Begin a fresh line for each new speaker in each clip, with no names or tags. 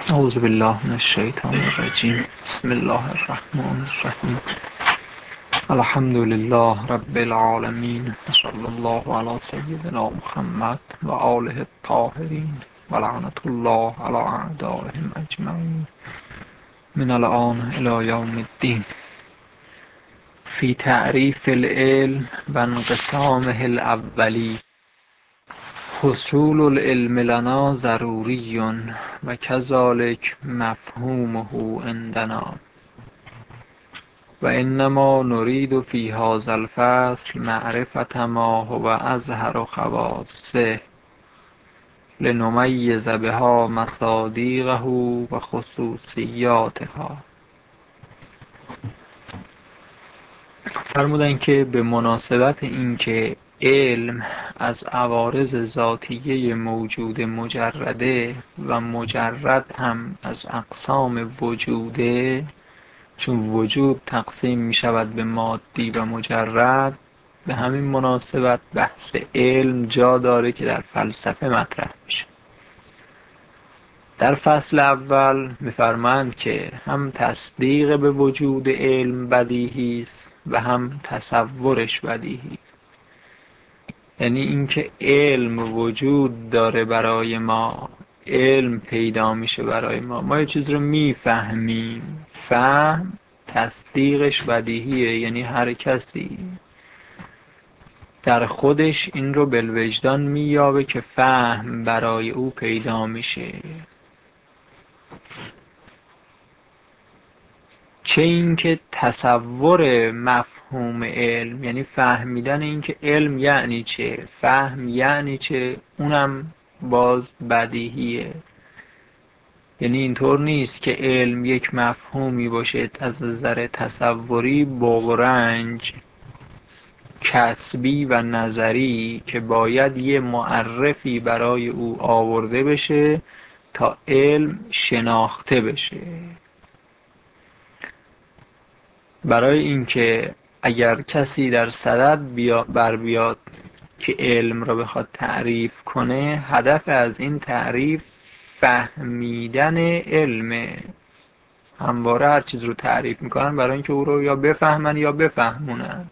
اعوذ بالله من الشیطان الرجیم. بسم الله الرحمن الرحیم. الحمد لله رب العالمین و صلی الله علی سیدنا محمد و آله الطاهرین و لعنت الله علی اعدائهم اجمعین من الان الی یوم الدین. فی تعریف العلم و انقسامه الاولی. حصول العلم لنا ضروری و کذلک مفهومه عندنا و انما نريد في هذا الفصل معرفة ما هو اظهر خواصه لنمیز بها مصادیقه و خصوصیاتها. فرمودن که به مناسبت اینکه علم از عوارض ذاتیه موجود مجرده و مجرد هم از اقسام وجوده، چون وجود تقسیم می شود به مادی و مجرد، به همین مناسبت بحث علم جا داره که در فلسفه مطرح میشه. در فصل اول می‌فرمایند که هم تصدیق به وجود علم بدیهی است و هم تصورش بدیهی است. یعنی اینکه علم وجود داره برای ما، علم پیدا میشه برای ما یه چیز رو میفهمیم، فهم تصدیقش بدیهیه. یعنی هر کسی در خودش این رو بالوجدان مییابه که فهم برای او پیدا میشه. چه اینکه تصور مفهوم علم، یعنی فهمیدن اینکه علم یعنی چه، فهم یعنی چه، اونم باز بدیهیه. یعنی اینطور نیست که علم یک مفهومی باشه از نظر تصوری بغرنج کسبی و نظری که باید یه معرفی برای او آورده بشه تا علم شناخته بشه. برای اینکه اگر کسی در صدد بر بیاد که علم را بخواد تعریف کنه، هدف از این تعریف فهمیدن علمه. همواره هر چیز رو تعریف میکنن برای اینکه او رو یا بفهمن یا بفهمونن.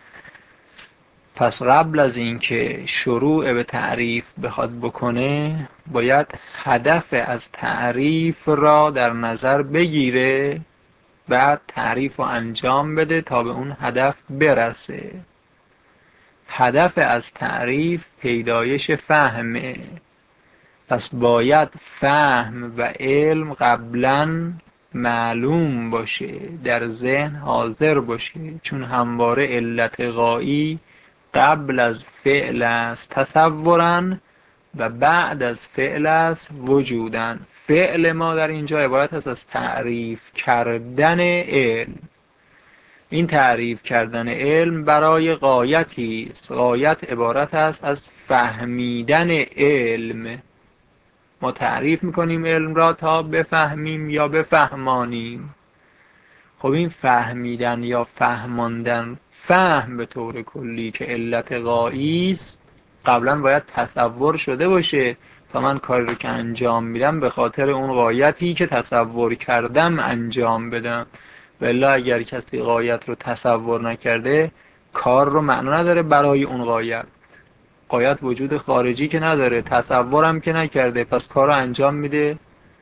پس قبل از اینکه شروع به تعریف بخواد بکنه، باید هدف از تعریف را در نظر بگیره، بعد تعریف رو انجام بده تا به اون هدف برسه. هدف از تعریف پیدایش فهمه. پس باید فهم و علم قبلا معلوم باشه، در ذهن حاضر باشه، چون همواره علت غایی قبل از فعل است تصورن و بعد از فعل است وجودن. فعل ما در اینجا عبارت است از تعریف کردن علم. این تعریف کردن علم برای غایتی است. غایت عبارت است از فهمیدن علم. ما تعریف میکنیم علم را تا بفهمیم یا بفهمانیم. خب این فهمیدن یا فهماندن، فهم به طور کلی که علت غایی است، قبلا باید تصور شده باشه تا من کاری رو که انجام میدم به خاطر اون غایتی که تصور کردم انجام بدم. والا اگر کسی غایت رو تصور نکرده، کار رو معنا نداره برای اون غایت. غایت وجود خارجی که نداره، تصورم که نکرده، پس کار رو انجام میده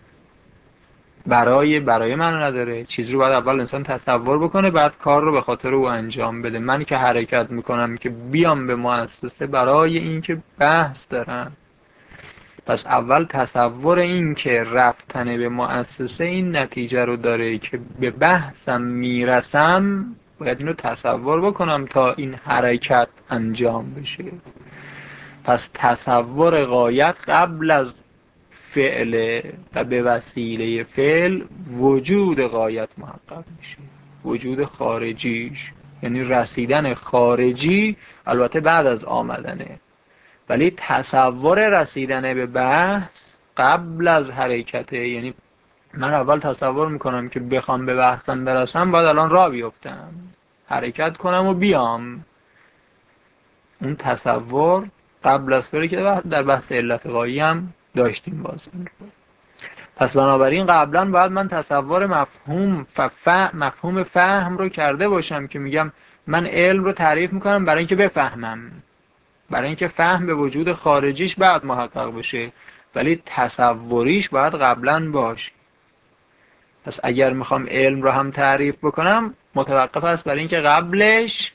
برای معنا نداره. چیز رو باید اول انسان تصور بکنه، بعد کار رو به خاطر او انجام بده. من که حرکت میکنم که بیام به مؤسسه برای این که بحث دارم، پس اول تصور این که رفتن به مؤسسه این نتیجه رو داره که به بحثم میرسم، باید اینو تصور بکنم تا این حرکت انجام بشه. پس تصور غایت قبل از فعل و به وسیله فعل وجود غایت محقق میشه، وجود خارجیش، یعنی رسیدن خارجی، البته بعد از آمدنه، ولی تصور رسیدن به بحث قبل از حرکته. یعنی من اول تصور میکنم که بخوام به بحثم برسم، باید الان راه بیفتم، حرکت کنم و بیام. اون تصور قبل از فعلی که در بحث علت غایی هم داشتیم. پس بنابراین قبلا باید من تصور مفهوم فهم رو کرده باشم که میگم من علم رو تعریف میکنم برای اینکه بفهمم، برای اینکه فهم به وجود خارجیش بعد محقق بشه، ولی تصوریش باید قبلا باشه. پس اگر میخوام علم رو هم تعریف بکنم متوقف است برای اینکه قبلش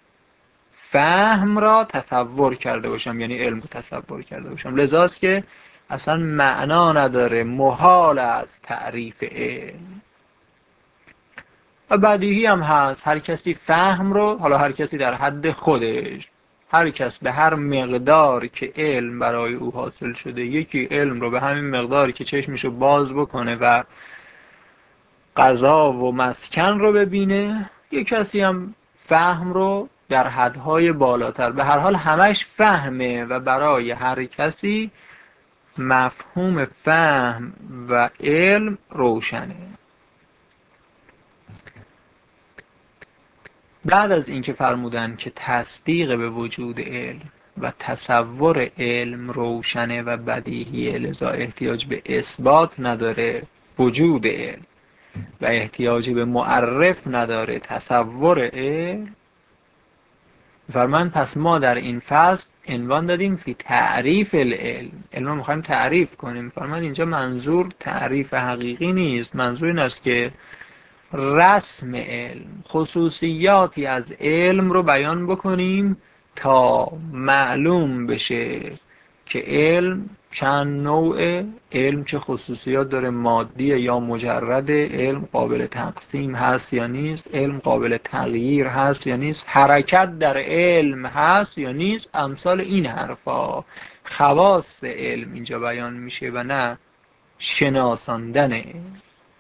فهم را تصور کرده باشم، یعنی علم رو تصور کرده باشم. لذاست که اصلا معنا نداره، محال است تعریف علم. و بدیهی هم هست، هر کسی فهم رو، حالا هر کسی در حد خودش، هر کس به هر مقدار که علم برای او حاصل شده، یکی علم رو به همین مقداری که چشمشو باز بکنه و غذا و مسکن رو ببینه، یک کسی هم فهم رو در حدهای بالاتر. به هر حال همش فهمه و برای هر کسی مفهوم فهم و علم روشنه. بعد از اینکه فرمودن که تصدیق به وجود علم و تصور علم روشنه و بدیهیه، لذا احتیاج به اثبات نداره وجود علم و احتیاجی به معرف نداره تصور علم، فرمان پس ما در این فصل عنوان دادیم فی تعریف العلم. علم رو میخوایم تعریف کنیم. فرمان اینجا منظور تعریف حقیقی نیست، منظور این است که رسم علم، خصوصیاتی از علم رو بیان بکنیم تا معلوم بشه که علم چند نوعه، علم چه خصوصیات داره، مادی یا مجرد، علم قابل تقسیم هست یا نیست، علم قابل تغییر هست یا نیست، حرکت در علم هست یا نیست، امثال این حرفا. خواص علم اینجا بیان میشه و نه شناساندن علم.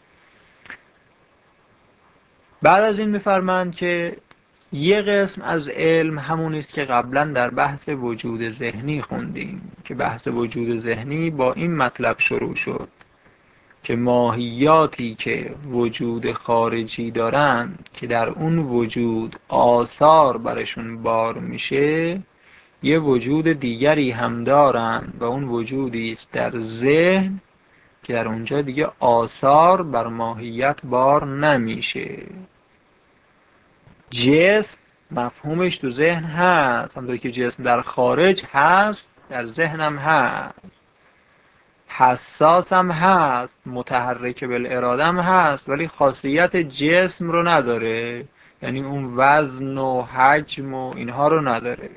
بعد از این میفرمایند که یه قسم از علم همون است که قبلا در بحث وجود ذهنی خوندیم، که بحث وجود ذهنی با این مطلب شروع شد که ماهیاتی که وجود خارجی دارند که در اون وجود آثار برشون بار میشه، یه وجود دیگری هم دارند و اون وجودی است در ذهن که در اونجا دیگه آثار بر ماهیت بار نمیشه. جسم مفهومش تو ذهن هست، همونطور که جسم در خارج هست در ذهنم هست، حساس هم هست، متحرک بالاراده هم هست، ولی خاصیت جسم رو نداره، یعنی اون وزن و حجم و اینها رو نداره.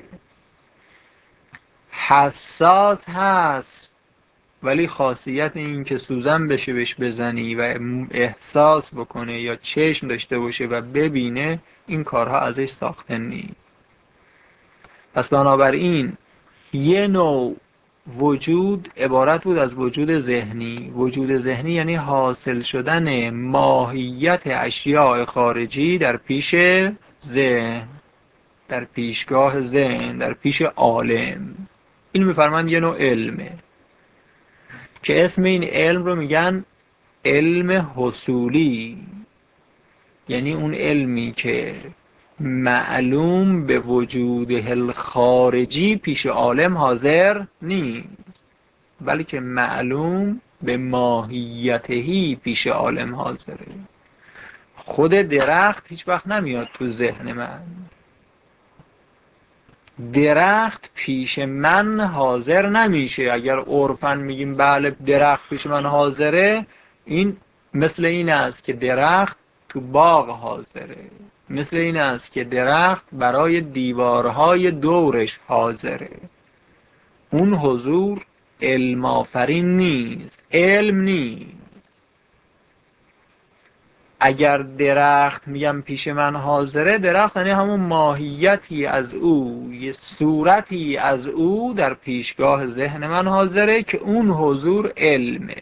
حساس هست ولی خاصیت این که سوزن بشه بهش بزنی و احساس بکنه یا چشم داشته باشه و ببینه، این کارها ازش ساخته نیست. پس بنابراین یه نوع وجود عبارت بود از وجود ذهنی. وجود ذهنی یعنی حاصل شدن ماهیت اشیاء خارجی در پیش ذهن، در پیشگاه ذهن، در پیش عالم. این میفرمایند یه نوع علمه که اسم این علم رو میگن علم حصولی، یعنی اون علمی که معلوم به وجوده خارجی پیش عالم حاضر نیست، بلکه معلوم به ماهیتهی پیش عالم حاضره. خود درخت هیچ وقت نمیاد تو ذهن من، درخت پیش من حاضر نمیشه. اگر عرفاً میگیم بله درخت پیش من حاضره، این مثل این است که درخت تو باغ حاضره، مثل این است که درخت برای دیوارهای دورش حاضره. اون حضور علم آفرین نیست، علم نیست. اگر درخت میگم پیش من حاضره، درخت یعنی همون ماهیتی از او، یه صورتی از او در پیشگاه ذهن من حاضره که اون حضور علمه.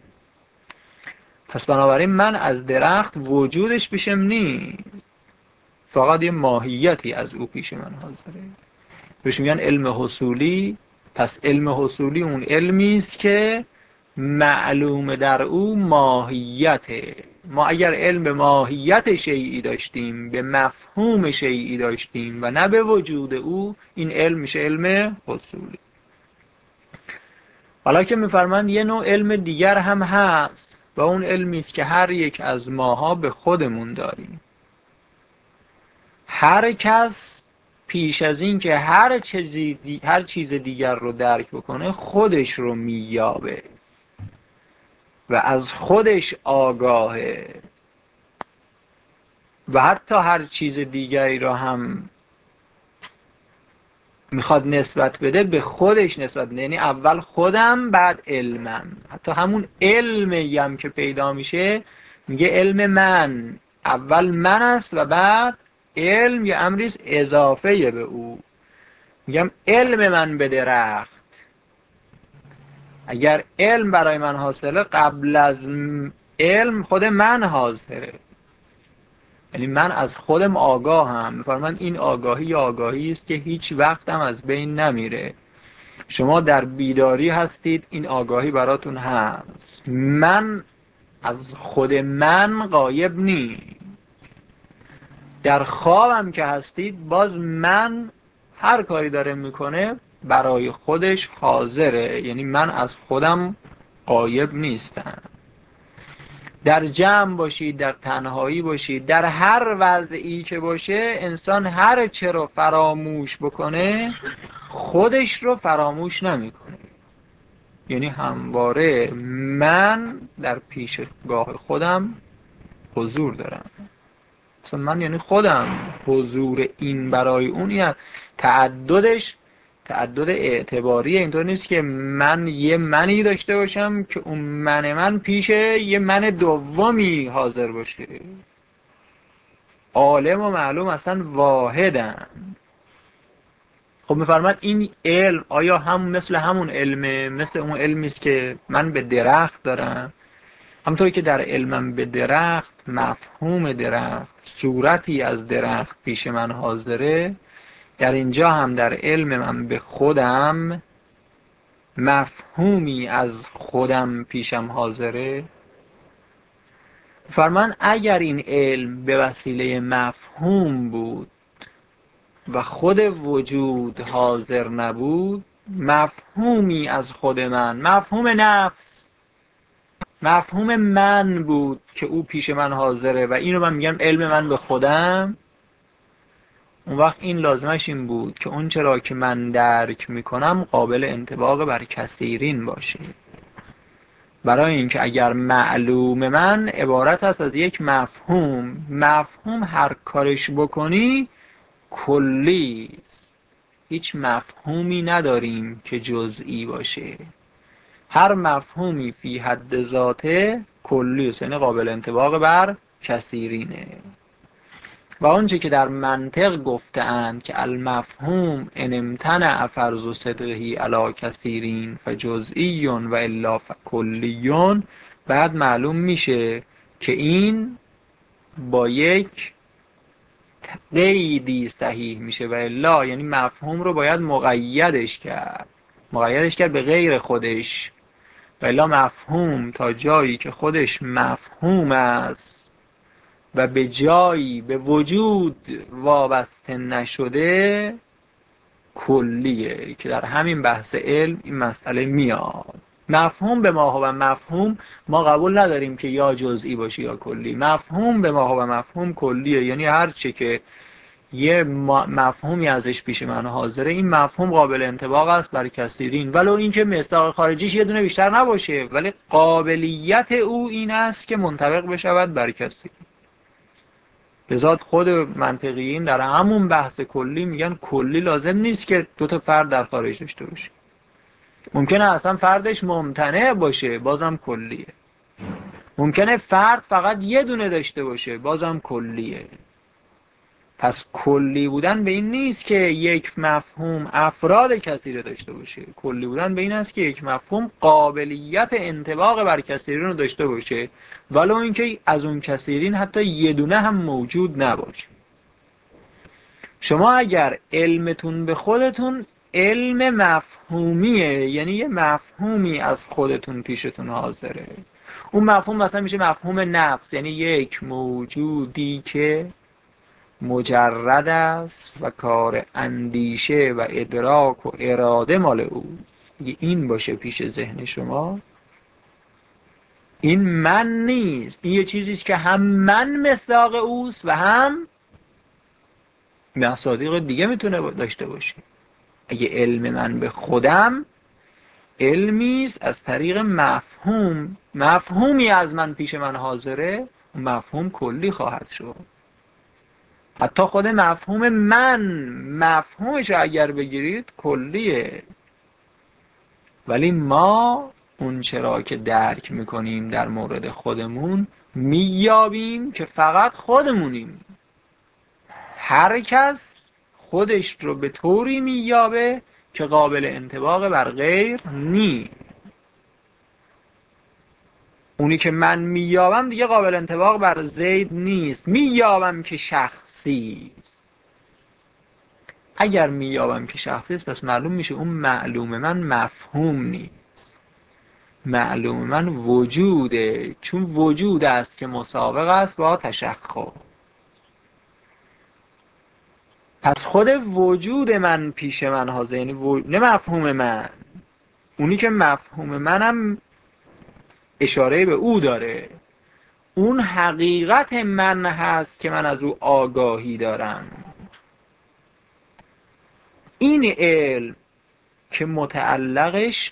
پس بنابراین من از درخت وجودش پیشم نیست، فقط یه ماهیتی از او پیش من حاضره. بهش میگن علم حصولی. پس علم حصولی اون علمی است که معلوم در او ماهیته. ما اگر علم به ماهیت شیئی داشتیم، به مفهوم شیئی داشتیم و نه به وجود او، این علم میشه علم حصولی. حالا که میفرمند یه نوع علم دیگر هم هست و اون علمی است که هر یک از ماها به خودمون داریم. هر کس پیش از این که هر چیز دیگر رو درک بکنه خودش رو مییابه و از خودش آگاهه و حتی هر چیز دیگری را هم میخواد نسبت بده به خودش نسبت بده، یعنی اول خودم بعد علمم. حتی همون علمی هم که پیدا میشه میگه علم من، اول من است و بعد علم یه امریست اضافه به او. میگم علم من به درخت. اگر علم برای من حاصله قبل از علم خود من حاضره، یعنی من از خودم آگاهم. میفرمایند این آگاهی است که هیچ وقت هم از بین نمیره. شما در بیداری هستید، این آگاهی براتون هست. من از خود من غایب نی. در خوابم که هستید باز من هر کاری داره میکنه برای خودش حاضره، یعنی من از خودم غایب نیستم. در جمع باشید، در تنهایی باشید، در هر وضعی که باشه انسان هر چه رو فراموش بکنه خودش رو فراموش نمیکنه. یعنی همواره من در پیشگاه خودم حضور دارم. مثلا من یعنی خودم، حضور این برای اون یعنی تعدد اعتباریه. اینطور نیست که من یه منی داشته باشم که اون من پیش یه من دومی حاضر باشه. عالم و معلوم اصلا واحدن. خب میفرماد این علم آیا هم مثل همون علمه، مثل اون علمی است که من به درخت دارم؟ همونطوری که در علمم به درخت، مفهوم درخت، صورتی از درخت پیش من حاضره، در اینجا هم در علم من به خودم مفهومی از خودم پیشم حاضره. فرمان اگر این علم به وسیله مفهوم بود و خود وجود حاضر نبود، مفهومی از خود من، مفهوم نفس، مفهوم من بود که او پیش من حاضره و اینو من میگم علم من به خودم، اون وقت این لازمش این بود که اون چرا که من درک میکنم قابل انطباق بر کثیرین باشه. برای اینکه اگر معلوم من عبارت است از یک مفهوم هر کارش بکنی کلی است. هیچ مفهومی نداریم که جزئی باشه. هر مفهومی فی حد ذاته کلی است، یعنی قابل انطباق بر کثیرینه. و آنچه که در منطق گفته‌اند که المفهوم ان امتنع فرض صدقه علی کثیرین فجزئی و الا فکلی، بعد معلوم میشه که این با یک قیدی صحیح میشه و الا یعنی مفهوم رو باید مقیدش کرد به غیر خودش. و الا مفهوم تا جایی که خودش مفهوم است و به جایی به وجود وابسته نشده کلیه، که در همین بحث علم این مسئله میاد. مفهوم به ما و مفهوم ما قبول نداریم که یا جزئی باشه یا کلی. مفهوم به ما و مفهوم کلیه، یعنی هر چه که یه مفهومی ازش پیش من حاضره این مفهوم قابل انطباق است بر کثیرین، ولو اینکه مصداق خارجیش یه دونه بیشتر نباشه، ولی قابلیت او این است که منطبق بشود بر کثیرین. لذا خود منطقیین در همون بحث کلی میگن کلی لازم نیست که دو تا فرد در خارج داشته باشه، ممکنه اصلا فردش ممتنع باشه بازم کلیه، ممکنه فرد فقط یه دونه داشته باشه بازم کلیه. پس کلی بودن به این نیست که یک مفهوم افراد کثیره داشته باشه. کلی بودن به این است که یک مفهوم قابلیت انطباق بر کثیرین رو داشته باشه، ولو اینکه از اون کثیرین حتی یه دونه هم موجود نباشه. شما اگر علمتون به خودتون علم مفهومیه، یعنی یه مفهومی از خودتون پیشتون حاضره، اون مفهوم مثلا میشه مفهوم نفس، یعنی یک موجودی که مجرد است و کار اندیشه و ادراک و اراده مال او. اگه این باشه پیش ذهن شما، این من نیست، این یه چیزیست که هم من مصداق اوست و هم مصادیق دیگه میتونه داشته باشه. اگه علم من به خودم علمیست از طریق مفهوم، مفهومی از من پیش من حاضره، مفهوم کلی خواهد شد. حتی خود مفهوم من، مفهومش اگر بگیرید کلیه، ولی ما اون چرا که درک میکنیم در مورد خودمون مییابیم که فقط خودمونیم. هر کس خودش رو به طوری مییابه که قابل انطباق بر غیر نیست. اونی که من مییابم دیگه قابل انطباق بر زید نیست، مییابم که شخصی است. اگر مییابم که شخصی است پس معلوم میشه اون معلوم من مفهوم نیست، معلوم من وجوده، چون وجود است که مسابق است با تشخص. پس خود وجود من پیش من حاضر، یعنی نه مفهوم من، اونی که مفهوم منم اشاره به او داره، اون حقیقت من هست که من از او آگاهی دارم. این علم که متعلقش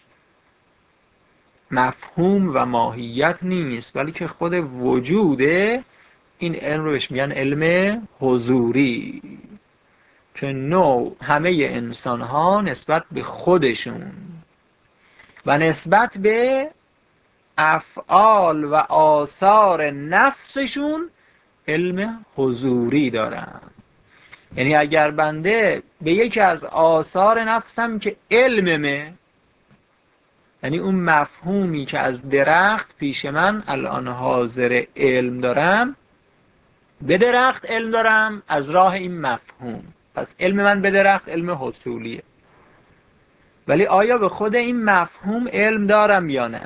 مفهوم و ماهیت نیست بلکه خود وجوده، این علم رو بهش میگن علم حضوری، که همه انسان ها نسبت به خودشون و نسبت به افعال و آثار نفسشون علم حضوری دارن. یعنی اگر بنده به یکی از آثار نفسم که علممه، یعنی اون مفهومی که از درخت پیش من الان حاضر علم دارم، به درخت علم دارم از راه این مفهوم، پس علم من به درخت علم حصولیه. ولی آیا به خود این مفهوم علم دارم یا نه؟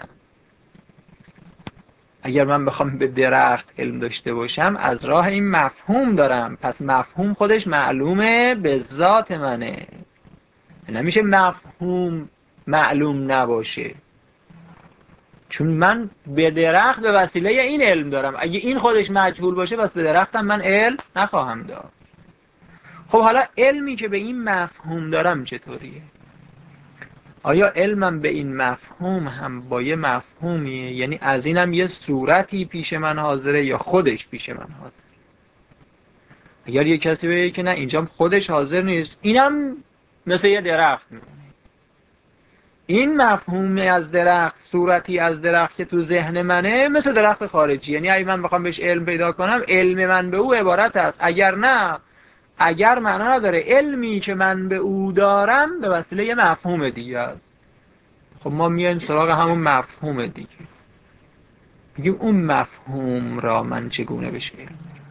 اگر من بخوام به درخت علم داشته باشم از راه این مفهوم دارم، پس مفهوم خودش معلومه به ذات منه. نمیشه مفهوم معلوم نباشه، چون من به درخت به وسیله این علم دارم. اگه این خودش مجهول باشه پس به درختم من علم نخواهم داشت. خب حالا علمی که به این مفهوم دارم چطوریه؟ آیا علمم به این مفهوم هم با یه مفهومیه؟ یعنی از اینم یه صورتی پیش من حاضره یا خودش پیش من حاضره؟ اگر یه کسی بگه که نه اینجا خودش حاضر نیست، اینم مثل یه درخت میمونه. این مفهوم از درخت، صورتی از درخت که تو ذهن منه مثل درخت خارجی، یعنی اگه من بخوام بهش علم پیدا کنم علم من به او عبارت است. اگر نه، اگر معنا نداره، علمی که من به او دارم به وسیله یه مفهوم دیگه است. خب ما میایم سراغ همون مفهوم دیگه، میگیم اون مفهوم را من چگونه بشه علم؟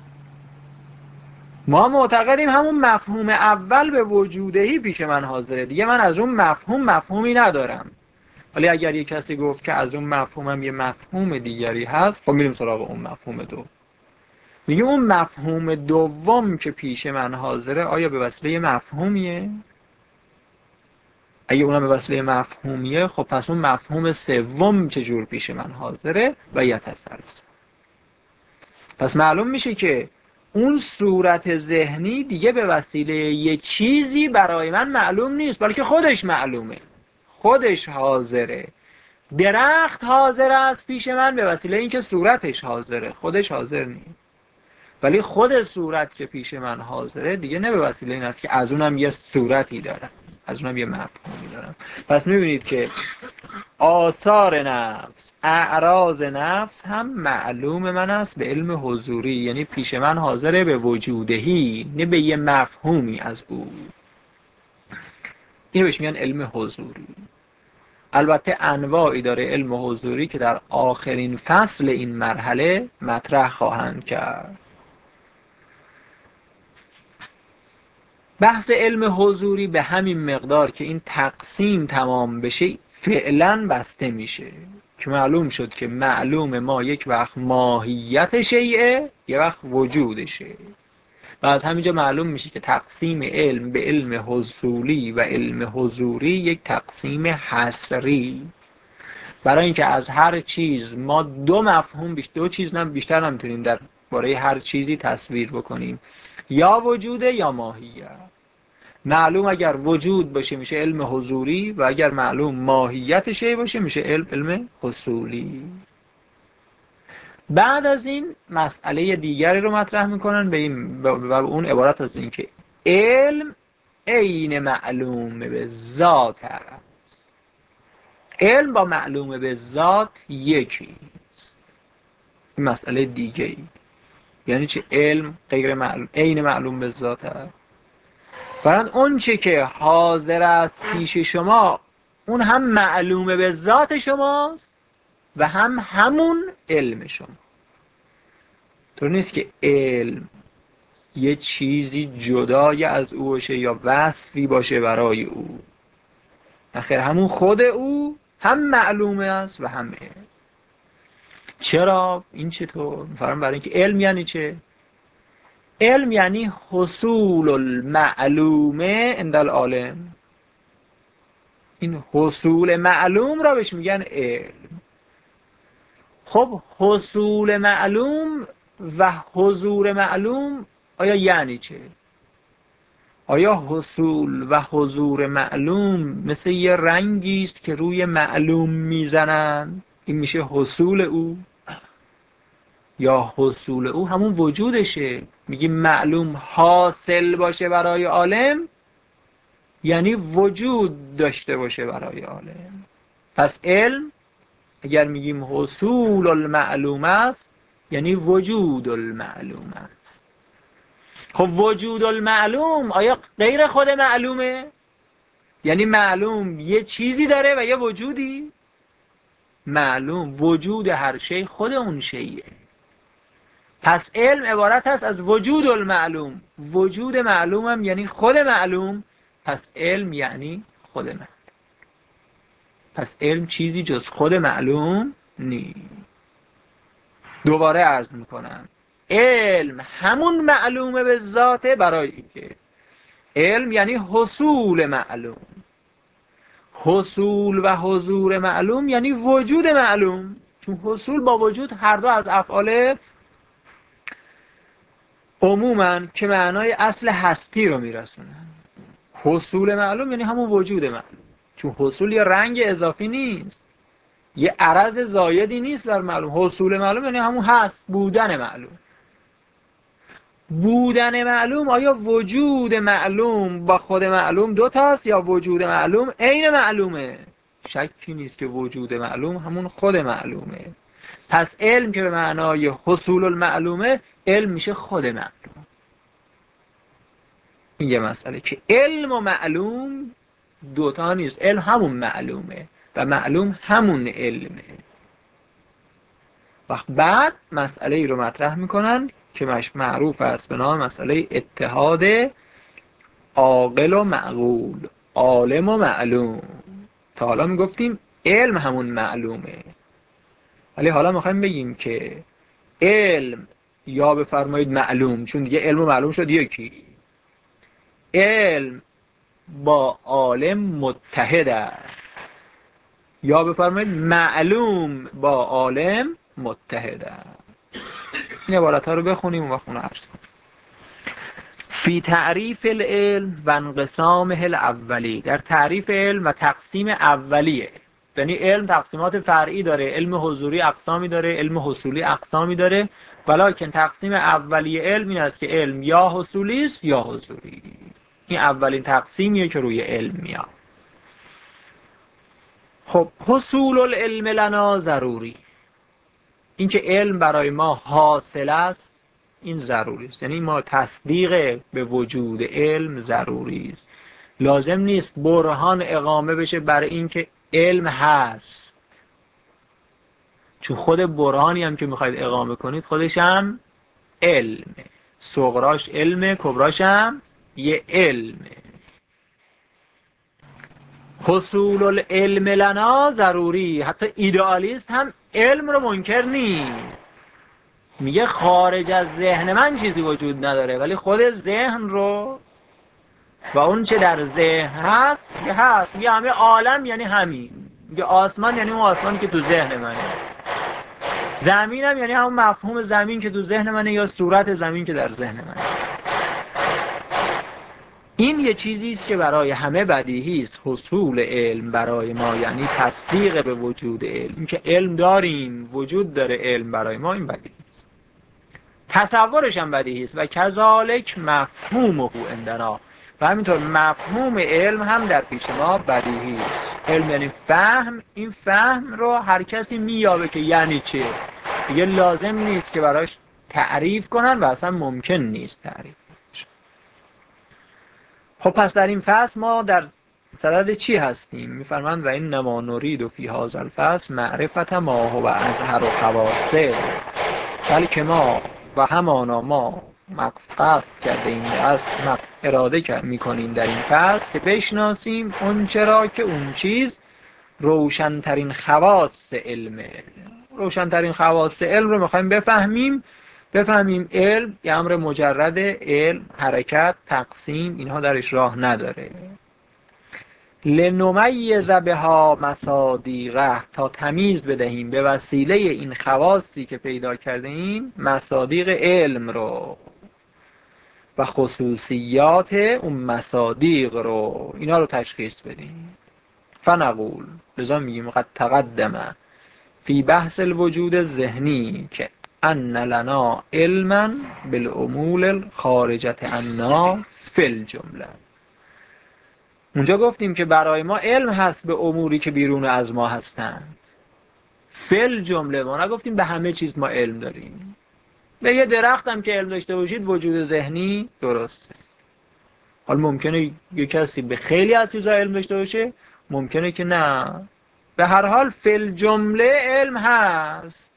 ما معتقدیم همون مفهوم اول به وجودهی پیش من حاضره، دیگه من از اون مفهومی ندارم. ولی اگر یه کسی گفت که از اون مفهومم یه مفهوم دیگری هست، خب میریم سراغ اون مفهوم دوم. میگیم اون مفهوم دوم که پیش من حاضره آیا به وسیله مفهومیه؟ اگه اونم به وسیله مفهومیه، خب پس اون مفهوم سوم چجور پیش من حاضره؟ و یتصرف. پس معلوم میشه که اون صورت ذهنی دیگه به وسیله یه چیزی برای من معلوم نیست بلکه خودش معلومه، خودش حاضره. درخت حاضر است پیش من به وسیله اینکه صورتش حاضره، خودش حاضر نیست. ولی خود صورت که پیش من حاضره دیگه نه به وسیله این است که از اونم یه صورتی دارم، از اونم یه مفهومی دارم. پس میبینید که آثار نفس، اعراض نفس هم معلوم من است به علم حضوری، یعنی پیش من حاضره به وجودهی، نه به یه مفهومی از او. اینو بهش میگن علم حضوری. البته انواعی داره علم حضوری که در آخرین فصل این مرحله مطرح خواهند کرد. بحث علم حضوری به همین مقدار که این تقسیم تمام بشه فعلا بسته میشه، که معلوم شد که معلوم ما یک وقت ماهیت شیئه، یک وقت وجودشه. و از همینجا معلوم میشه که تقسیم علم به علم حصولی و علم حضوری یک تقسیم حصری، برای اینکه از هر چیز ما دو چیز بیشتر نمیتونیم در برای هر چیزی تصویر بکنیم، یا وجوده یا ماهیت. معلوم اگر وجود باشه میشه علم حضوری و اگر معلوم ماهیت شی باشه میشه علم حصولی. بعد از این مسئله دیگری رو مطرح میکنن و اون عبارت از این که علم عین معلوم به ذات هست. علم با معلوم به ذات یکی. این مسئله دیگه ای. یعنی چه علم غیر معلوم عین معلوم به ذات هست؟ برای اون چه که حاضر است پیش شما اون هم معلوم به ذات شماست و هم همون علم شما. طور نیست که علم یه چیزی جدای از او باشه یا وصفی باشه برای او. آخر همون خود او هم معلومه است و هم علم. چرا؟ این چطور؟ مثلا برای اینکه علم یعنی چه؟ علم یعنی حصول المعلومه عند العالم. این حصول معلوم را بهش میگن علم. خب حصول معلوم و حضور معلوم آیا یعنی چه؟ آیا حصول و حضور معلوم مثل یه رنگی است که روی معلوم میزنن این میشه حصول او؟ یا حصول او همون وجودشه؟ میگیم معلوم حاصل باشه برای عالم یعنی وجود داشته باشه برای عالم. پس علم اگر میگیم حصول المعلوم است یعنی وجود المعلوم است. خب وجود المعلوم آیا غیر خود معلومه؟ یعنی معلوم یه چیزی داره و یه وجودی؟ معلوم وجود هر شی خود اون شیه. پس علم عبارت است از وجود المعلوم. وجود معلوم هم یعنی خود معلوم. پس علم یعنی خود معلوم. پس علم چیزی جز خود معلوم نیست. دوباره عرض میکنم علم همون معلومه به ذاته، برای اینکه علم یعنی حصول معلوم. حصول و حضور معلوم یعنی وجود معلوم، چون حصول با وجود هر دو از افعال عموما که معنای اصل هستی رو میرسونن. حصول معلوم یعنی همون وجود معلوم، چون حصول یه رنگ اضافی نیست، یه عرض زایدی نیست در معلوم. حصول معلوم یعنی همون هست، بودن معلوم. بودن معلوم آیا وجود معلوم با خود معلوم دو تاست یا وجود معلوم عین معلومه؟ شکی نیست که وجود معلوم همون خود معلومه. پس علم که به معنای حصول المعلومه، علم میشه خود معلوم. این یه مسئله که علم و معلوم دوتا نیست، علم همون معلومه و معلوم همون علمه. و بعد مسئله ای رو مطرح میکنن که معروف است به نام مسئله اتحاد عاقل و معقول، عالم و معلوم. تا حالا میگفتیم علم همون معلومه، ولی حالا میخوایم بگیم که علم یا بفرمایید معلوم، چون دیگه علم و معلوم شد یکی. علم با عالم متحد است، یا بفرمایید معلوم با عالم متحد است. این عبارت ها رو بخونیم و خونه عرض کنیم. فی تعریف العلم و انقسامه الاولی، در تعریف علم و تقسیم اولیه. یعنی علم تقسیمات فرعی داره، علم حضوری اقسامی داره، علم حصولی اقسامی داره، ولیکن تقسیم اولیه علم این است که علم یا حصولی است یا حضوری. این اولین تقسیمیه که روی علم میاد. خب حصول العلم لنا ضروری، این که علم برای ما حاصل است این ضروری است. یعنی ما تصدیق به وجود علم ضروری است. لازم نیست برهان اقامه بشه برای این که علم هست، چون خود برهانی هم که میخواید اقامه کنید خودش هم علمه. صغراش علمه، کبراش هم یه علمه. حصول العلم لنا ضروری، حتی ایدئالیست هم علم رو منکر نیست. میگه خارج از ذهن من چیزی وجود نداره، ولی خود ذهن رو و اون چه در ذهن هست میگه هست. میگه همه عالم یعنی همین. میگه آسمان یعنی اون آسمانی که تو ذهن منه، زمینم یعنی همون مفهوم زمین که تو ذهن منه یا صورت زمین که در ذهن منه. این یه چیزی است که برای همه بدیهی است. حصول علم برای ما یعنی تصدیق به وجود علم. این که علم داریم، وجود داره علم برای ما، این بدیهی است. تصورش هم بدیهی است. و کذالک مفهومه عندنا، و همینطور مفهوم علم هم در پیش ما بدیهی است. علم یعنی فهم. این فهم رو هر کسی مییابه که یعنی چه. دیگه لازم نیست که براش تعریف کنن و اصلا ممکن نیست تعریف. خب پس در این فصل ما در صدد چی هستیم؟ میفرمند و این نما نرید فی هذا الفصل معرفت ما هو اظهر و خواصه، بلکه ما و همانا ما قصد کرده ایم از اراده میکنیم در این فصل که بشناسیم اون چرا که اون چیز روشنترین خواص علمه. روشنترین خواص علم رو میخوایم بفهمیم علم یه امر مجرد، علم حرکت تقسیم اینها درش راه نداره. لنمیز بها مصادیقه، تا تمیز بدهیم به وسیله این خواصی که پیدا کرده ایم مصادیق علم رو و خصوصیات اون مصادیق رو، اینا رو تشخیص بدیم. فنقول، لذا میگیم قد تقدم فی بحث الوجود ذهنی که ان لنا علما بالامور الخارجه عنا فی الجمله. اونجا گفتیم که برای ما علم هست به اموری که بیرون از ما هستند. فی الجمله، ما نگفتیم به همه چیز ما علم داریم. به یه درخت هم که علم داشته باشید وجود ذهنی درسته. حالا ممکنه یه کسی به خیلی از چیزا علم داشته باشه، ممکنه که نه. به هر حال فی الجمله علم هست،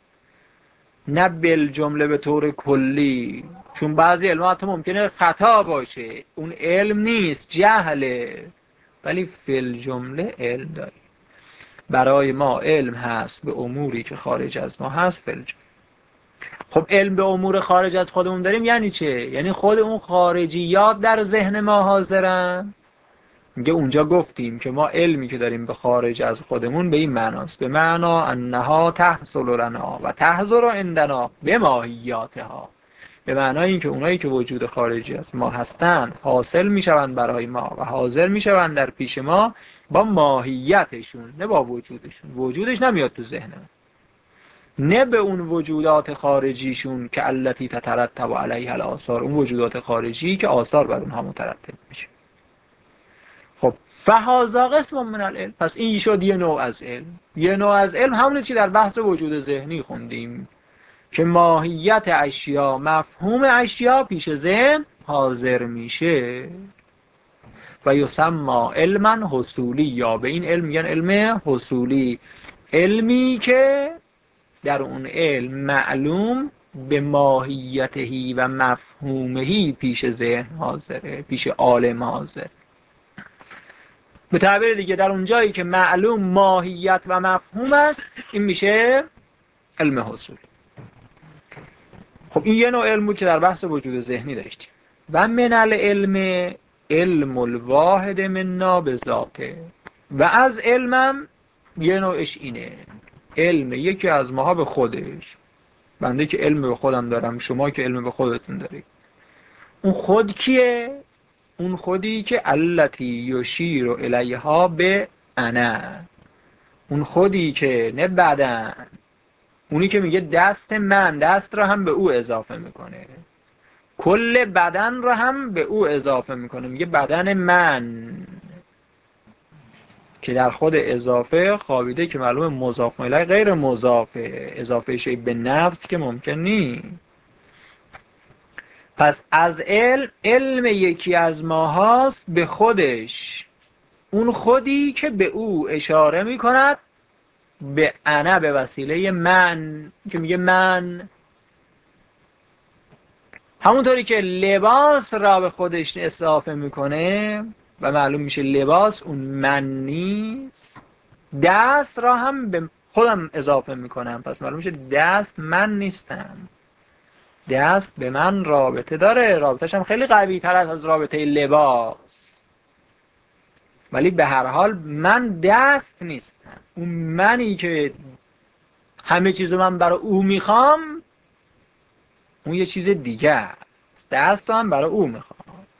نه بالجمله به طور کلی، چون بعضی علم حتی ممکنه خطا باشه، اون علم نیست، جهله. ولی فی الجمله علم داریم. برای ما علم هست به اموری که خارج از ما هست فی الجمله. خب علم به امور خارج از خودمون داریم یعنی چه؟ یعنی خود اون خارجیات در ذهن ما حاضرن. میگه اونجا گفتیم که ما علمی که داریم به خارج از خودمون به این معناست، به معنا انها تحصل لنا و تحضر عندنا به ماهیاتها، به معنای این که اونایی که وجود خارجی از ما هستند حاصل میشوند برای ما و حاضر میشوند در پیش ما با ماهیتشون، نه با وجودشون. وجودش نمیاد تو ذهنم، نه به اون وجودات خارجیشون که التی تترتب علیها الاثار، اون وجودات خارجی که آثار بر اونها مترتب میشه. خب فهذا قسم من العلم، پس این شد یه نوع از علم. یه نوع از علم همونه چی در بحث وجود ذهنی خوندیم که ماهیت اشیا، مفهوم اشیا پیش ذهن حاضر میشه و یسمى علما حصولی، یا به این علم میگن علم حصولی، علمی که در اون علم معلوم به ماهیتهی و مفهومهی پیش ذهن حاضره، پیش عالم حاضر. به تعبیر دیگه در اون جایی که معلوم ماهیت و مفهوم است، این میشه علم حصول. خب این یه نوع علم بود که در بحث وجود ذهنی داشتیم. و من العلم علم الواحد منا به ذاته، و از علمم یه نوعش اینه، علم یکی از ماها به خودش. بنده که علم به خودم دارم، شما که علم به خودتون دارید. اون خود کیه؟ اون خودی که التی یشیر الیها به انا، اون خودی که نه بدن، اونی که میگه دست من، دست را هم به او اضافه میکنه، کل بدن را هم به او اضافه میکنه، میگه بدن من، که در خود اضافه خوابیده که معلوم مضاف الیه غیر مضافه، اضافه شی به نفس که ممکن نیست. پس از علم یکی از ماهاست به خودش، اون خودی که به او اشاره میکند به انا، به وسیله من، که میگه من. همونطوری که لباس را به خودش اضافه میکنه و معلوم میشه لباس اون من نیست، دست را هم به خودم اضافه میکنم، پس معلوم میشه دست من نیستم، دست به من رابطه داره، رابطه‌ش هم خیلی قوی تر از رابطه لباس، ولی به هر حال من دست نیستم. اون منی که همه چیزو من برای او میخوام اون یه چیز دیگه است، دست هم برای او میخوام.